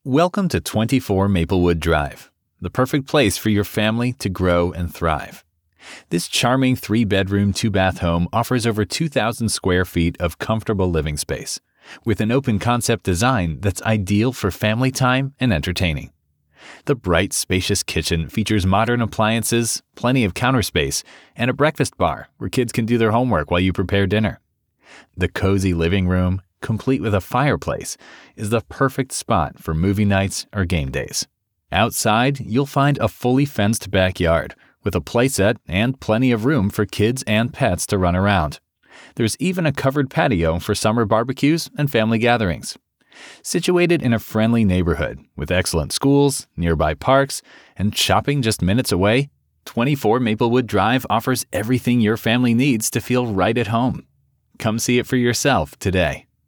Welcome to 24 Maplewood Drive, the perfect place for your family to grow and thrive. This charming 3-bedroom, 2-bath home offers over 2,000 square feet of comfortable living space, with an open concept design that's ideal for family time and entertaining. The bright, spacious kitchen features modern appliances, plenty of counter space, and a breakfast bar where kids can do their homework while you prepare dinner. The cozy living room, complete with a fireplace, is the perfect spot for movie nights or game days. Outside, you'll find a fully fenced backyard with a playset and plenty of room for kids and pets to run around. There's even a covered patio for summer barbecues and family gatherings. Situated in a friendly neighborhood with excellent schools, nearby parks, and shopping just minutes away, 24 Maplewood Drive offers everything your family needs to feel right at home. Come see it for yourself today.